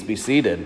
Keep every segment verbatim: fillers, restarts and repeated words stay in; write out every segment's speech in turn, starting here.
be seated.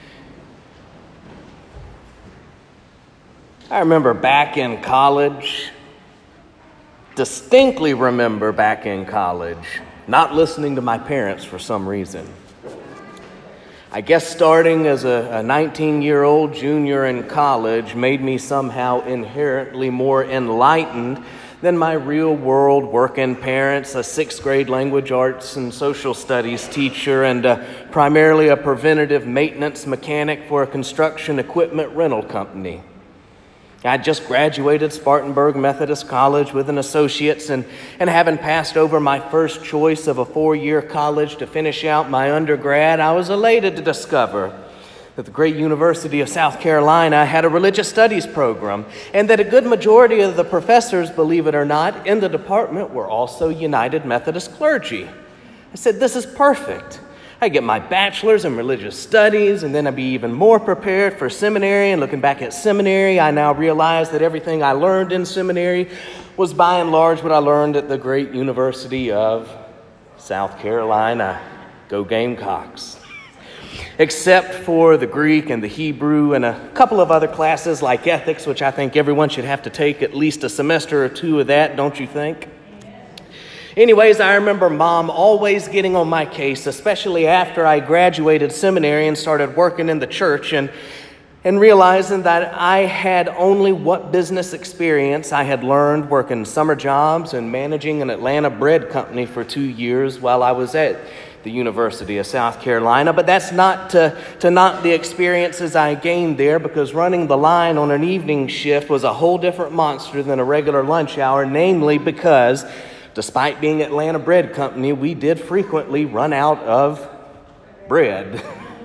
I remember back in college, distinctly remember back in college, not listening to my parents for some reason. I guess starting as a nineteen-year-old junior in college made me somehow inherently more enlightened than my real-world working parents, a sixth-grade language arts and social studies teacher, and uh, primarily a preventative maintenance mechanic for a construction equipment rental company. I just graduated Spartanburg Methodist College with an associate's, and, and having passed over my first choice of a four-year college to finish out my undergrad, I was elated to discover that the great University of South Carolina had a religious studies program, and that a good majority of the professors, believe it or not, in the department were also United Methodist clergy. I said, this is perfect. I get my bachelor's in religious studies, and then I'd be even more prepared for seminary. And looking back at seminary, I now realize that everything I learned in seminary was by and large what I learned at the great University of South Carolina. Go Gamecocks. Except for the Greek and the Hebrew and a couple of other classes like ethics, which I think everyone should have to take at least a semester or two of that, don't you think? Anyways, I remember Mom always getting on my case, especially after I graduated seminary and started working in the church, and, and realizing that I had only what business experience I had learned working summer jobs and managing an Atlanta bread company for two years while I was at the University of South Carolina. But that's not to, to knock the experiences I gained there, because running the line on an evening shift was a whole different monster than a regular lunch hour, namely because despite being Atlanta Bread Company, we did frequently run out of bread.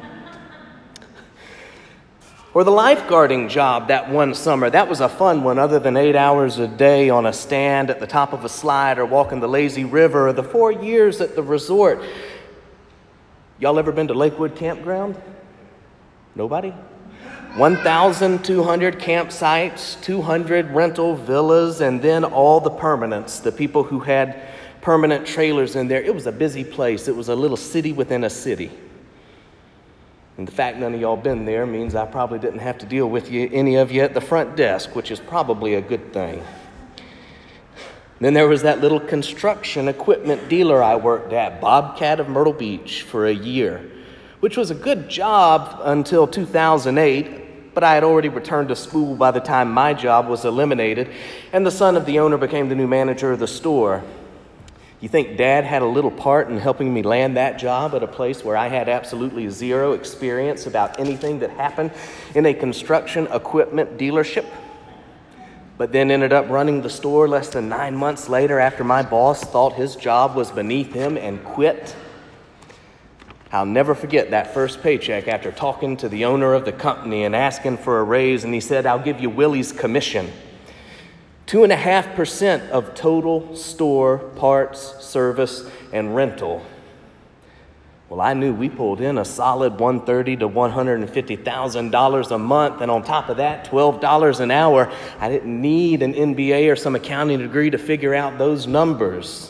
Or the lifeguarding job that one summer. That was a fun one, other than eight hours a day on a stand at the top of a slide or walking the lazy river, or the four years at the resort. Y'all ever been to Lakewood Campground? Nobody? one thousand two hundred campsites, two hundred rental villas, and then all the permanents, the people who had permanent trailers in there. It was a busy place. It was a little city within a city. And the fact none of y'all been there means I probably didn't have to deal with you, any of you at the front desk, which is probably a good thing. Then there was that little construction equipment dealer I worked at, Bobcat of Myrtle Beach, for a year, which was a good job until two thousand eight. But I had already returned to school by the time my job was eliminated, and the son of the owner became the new manager of the store. You think Dad had a little part in helping me land that job at a place where I had absolutely zero experience about anything that happened in a construction equipment dealership? But then ended up running the store less than nine months later after my boss thought his job was beneath him and quit. I'll never forget that first paycheck after talking to the owner of the company and asking for a raise, and he said, I'll give you Willie's commission. Two and a half percent of total store parts, service, and rental. Well, I knew we pulled in a solid one hundred thirty thousand to one hundred fifty thousand dollars a month, and on top of that, twelve dollars an hour. I didn't need an M B A or some accounting degree to figure out those numbers.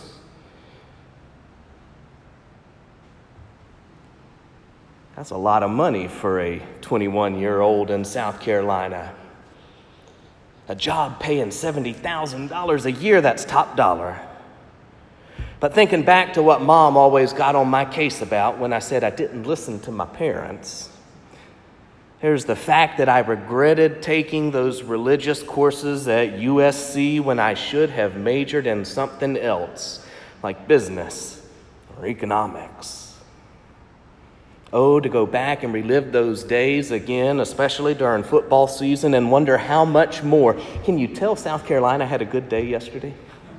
That's a lot of money for a twenty-one-year-old in South Carolina. A job paying seventy thousand dollars a year, that's top dollar. But thinking back to what Mom always got on my case about when I said I didn't listen to my parents, there's the fact that I regretted taking those religious courses at U S C when I should have majored in something else, like business or economics. Oh, to go back and relive those days again, especially during football season, and wonder how much more. Can you tell South Carolina had a good day yesterday?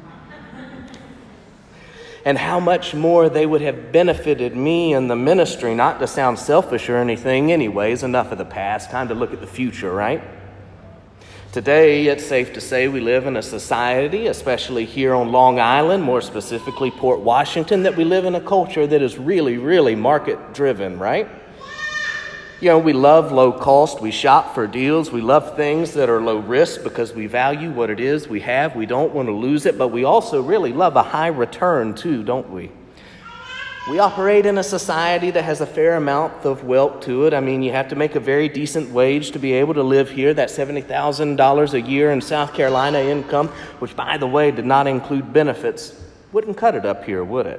And how much more they would have benefited me in the ministry, not to sound selfish or anything anyways. Enough of the past, time to look at the future, right? Today, it's safe to say we live in a society, especially here on Long Island, more specifically Port Washington, that we live in a culture that is really, really market-driven, right? You know, we love low cost. We shop for deals. We love things that are low risk because we value what it is we have. We don't want to lose it, but we also really love a high return too, don't we? We operate in a society that has a fair amount of wealth to it. I mean, you have to make a very decent wage to be able to live here. That seventy thousand dollars a year in South Carolina income, which, by the way, did not include benefits, wouldn't cut it up here, would it?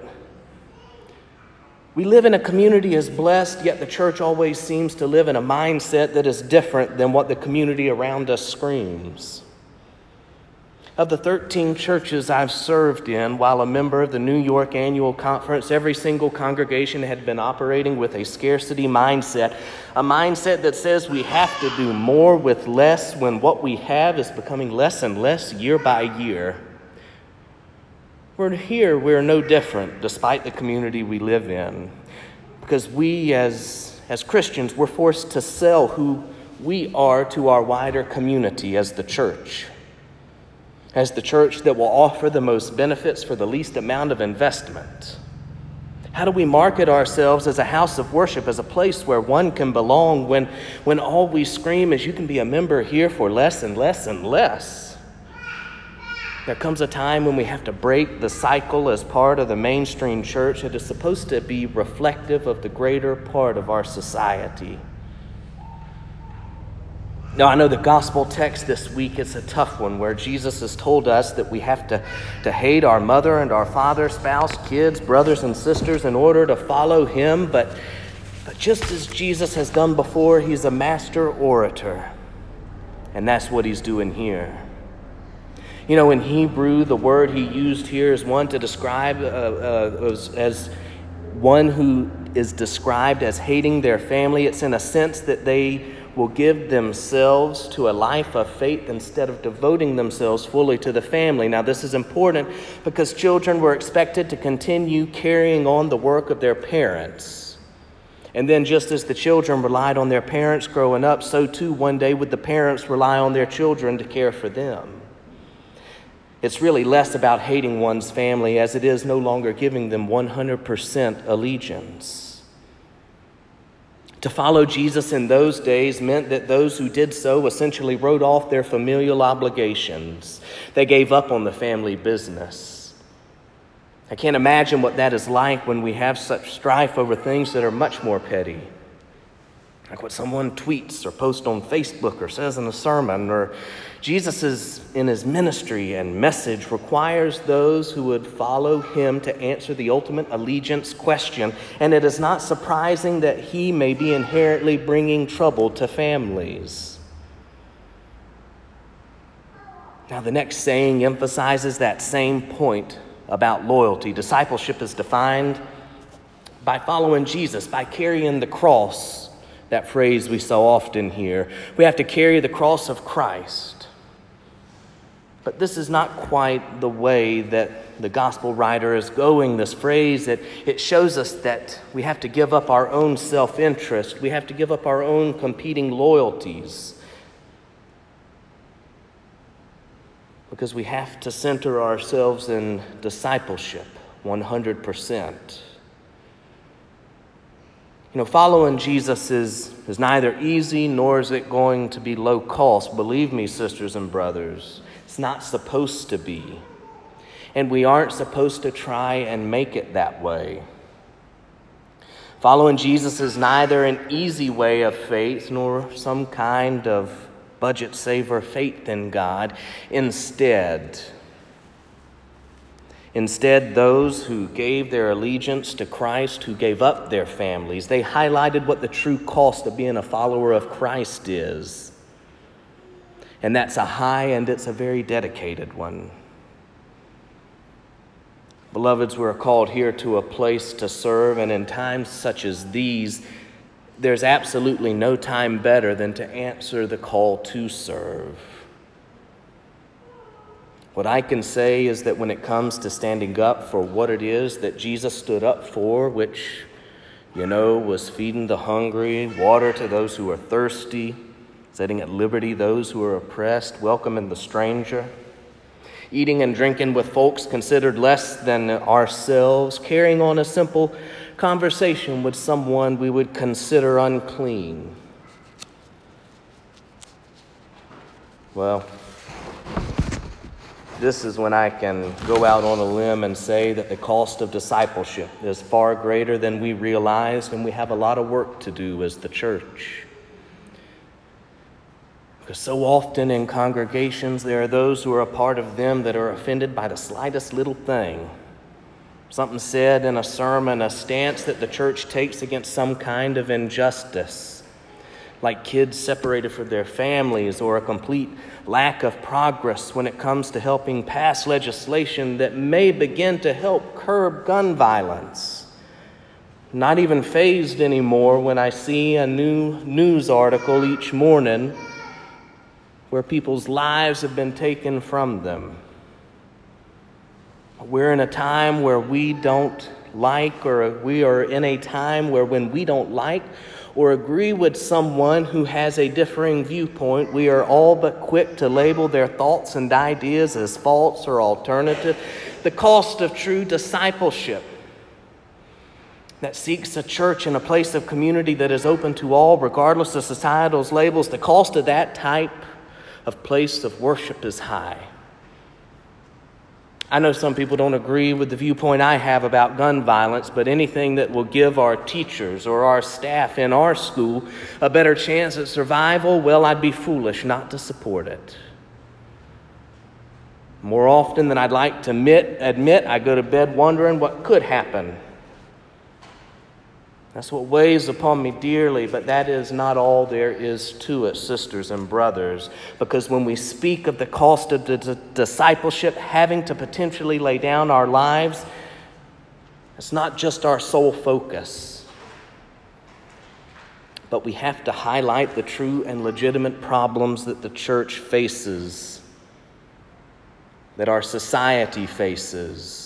We live in a community as blessed, yet the church always seems to live in a mindset that is different than what the community around us screams. Of the thirteen churches I've served in while a member of the New York Annual Conference, every single congregation had been operating with a scarcity mindset, a mindset that says we have to do more with less when what we have is becoming less and less year by year. We're here, we're no different despite the community we live in, because we as, as Christians, we're forced to sell who we are to our wider community as the church. As the church that will offer the most benefits for the least amount of investment. How do we market ourselves as a house of worship, as a place where one can belong when, when all we scream is you can be a member here for less and less and less? There comes a time when we have to break the cycle as part of the mainstream church that is supposed to be reflective of the greater part of our society. Now, I know the gospel text this week is a tough one, where Jesus has told us that we have to, to hate our mother and our father, spouse, kids, brothers and sisters in order to follow him. But, but just as Jesus has done before, he's a master orator. And that's what he's doing here. You know, in Hebrew, the word he used here is one to describe uh, uh, as, as one who is described as hating their family. It's in a sense that they will give themselves to a life of faith instead of devoting themselves fully to the family. Now, this is important because children were expected to continue carrying on the work of their parents. And then just as the children relied on their parents growing up, so too one day would the parents rely on their children to care for them. It's really less about hating one's family as it is no longer giving them one hundred percent allegiance. To follow Jesus in those days meant that those who did so essentially wrote off their familial obligations. They gave up on the family business. I can't imagine what that is like when we have such strife over things that are much more petty. Like what someone tweets or posts on Facebook or says in a sermon, or Jesus is in his ministry and message requires those who would follow him to answer the ultimate allegiance question. And it is not surprising that he may be inherently bringing trouble to families. Now, the next saying emphasizes that same point about loyalty. Discipleship is defined by following Jesus, by carrying the cross. That phrase we so often hear. We have to carry the cross of Christ. But this is not quite the way that the gospel writer is going. This phrase, that it shows us that we have to give up our own self-interest. We have to give up our own competing loyalties. Because we have to center ourselves in discipleship one hundred percent. You know, following Jesus is, is neither easy nor is it going to be low cost. Believe me, sisters and brothers, it's not supposed to be. And we aren't supposed to try and make it that way. Following Jesus is neither an easy way of faith nor some kind of budget saver faith in God. Instead, Instead, those who gave their allegiance to Christ, who gave up their families, they highlighted what the true cost of being a follower of Christ is. And that's a high and it's a very dedicated one. Beloveds, we're called here to a place to serve, and in times such as these, there's absolutely no time better than to answer the call to serve. What I can say is that when it comes to standing up for what it is that Jesus stood up for, which, you know, was feeding the hungry, water to those who are thirsty, setting at liberty those who are oppressed, welcoming the stranger, eating and drinking with folks considered less than ourselves, carrying on a simple conversation with someone we would consider unclean. Well, this is when I can go out on a limb and say that the cost of discipleship is far greater than we realize, and we have a lot of work to do as the church. Because so often in congregations, there are those who are a part of them that are offended by the slightest little thing. Something said in a sermon, a stance that the church takes against some kind of injustice, like kids separated from their families, or a complete lack of progress when it comes to helping pass legislation that may begin to help curb gun violence. Not even fazed anymore when I see a new news article each morning where people's lives have been taken from them. We're in a time where we don't like, or we are in a time where when we don't like or agree with someone who has a differing viewpoint, we are all but quick to label their thoughts and ideas as false or alternative. The cost of true discipleship that seeks a church and a place of community that is open to all, regardless of societal's labels, the cost of that type of place of worship is high. I know some people don't agree with the viewpoint I have about gun violence, but anything that will give our teachers or our staff in our school a better chance at survival, well, I'd be foolish not to support it. More often than I'd like to admit, admit, I go to bed wondering what could happen. That's what weighs upon me dearly, but that is not all there is to it, sisters and brothers. Because when we speak of the cost of the d- discipleship, having to potentially lay down our lives, it's not just our sole focus. But we have to highlight the true and legitimate problems that the church faces, that our society faces.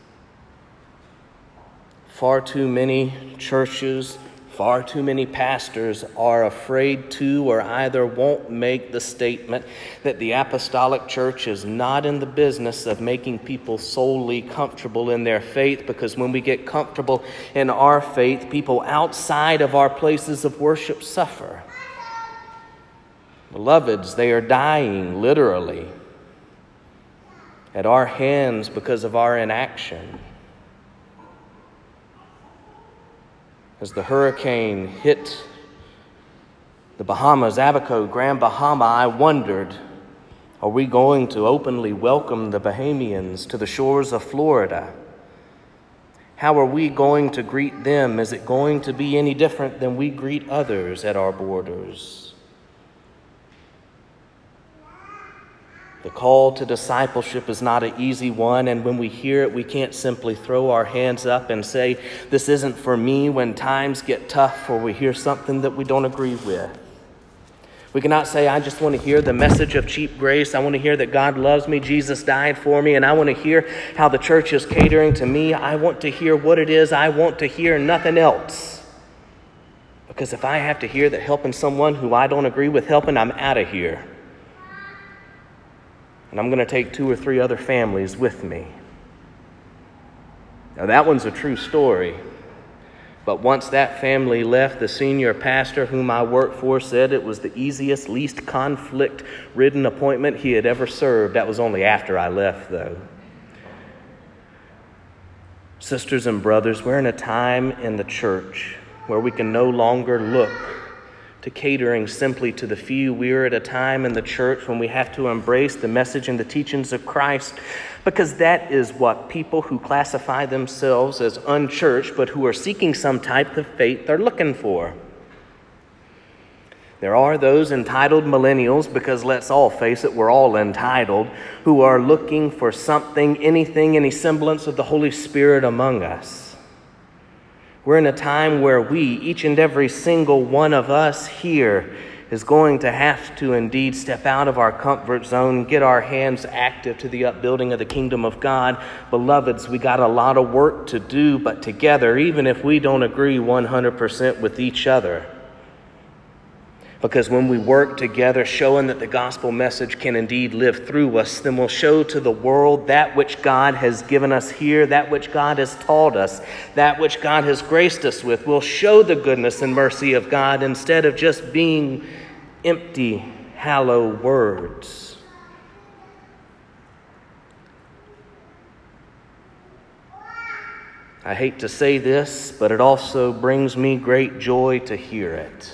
Far too many churches, far too many pastors are afraid to or either won't make the statement that the apostolic church is not in the business of making people solely comfortable in their faith, because when we get comfortable in our faith, people outside of our places of worship suffer. Beloveds, they are dying literally at our hands because of our inaction. As the hurricane hit the Bahamas, Abaco, Grand Bahama, I wondered, are we going to openly welcome the Bahamians to the shores of Florida? How are we going to greet them? Is it going to be any different than we greet others at our borders? The call to discipleship is not an easy one, and when we hear it, we can't simply throw our hands up and say, this isn't for me, when times get tough or we hear something that we don't agree with. We cannot say, I just want to hear the message of cheap grace. I want to hear that God loves me, Jesus died for me, and I want to hear how the church is catering to me. I want to hear what it is I want to hear, nothing else. Because if I have to hear that helping someone who I don't agree with helping, I'm out of here. And I'm going to take two or three other families with me. Now that one's a true story. But once that family left, the senior pastor whom I worked for said it was the easiest, least conflict-ridden appointment he had ever served. That was only after I left, though. Sisters and brothers, we're in a time in the church where we can no longer look to catering simply to the few. We are at a time in the church when we have to embrace the message and the teachings of Christ, because that is what people who classify themselves as unchurched but who are seeking some type of faith are looking for. There are those entitled millennials, because let's all face it, we're all entitled, who are looking for something, anything, any semblance of the Holy Spirit among us. We're in a time where we, each and every single one of us here, is going to have to indeed step out of our comfort zone, get our hands active to the upbuilding of the kingdom of God. Beloveds, we got a lot of work to do, but together, even if we don't agree one hundred percent with each other. Because when we work together, showing that the gospel message can indeed live through us, then we'll show to the world that which God has given us here, that which God has taught us, that which God has graced us with. We'll show the goodness and mercy of God instead of just being empty, hollow words. I hate to say this, but it also brings me great joy to hear it.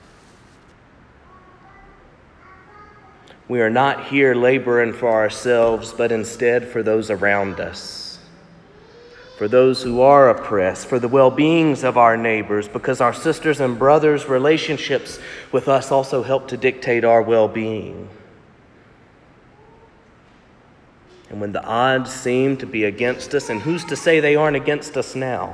We are not here laboring for ourselves, but instead for those around us, for those who are oppressed, for the well-beings of our neighbors, because our sisters and brothers' relationships with us also help to dictate our well-being. And when the odds seem to be against us, and who's to say they aren't against us now?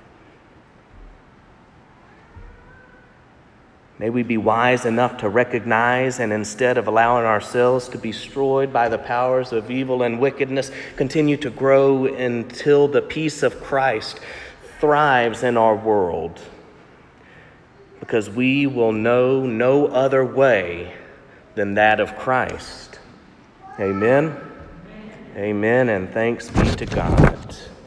May we be wise enough to recognize, and instead of allowing ourselves to be destroyed by the powers of evil and wickedness, continue to grow until the peace of Christ thrives in our world. Because we will know no other way than that of Christ. Amen. Amen, and thanks be to God.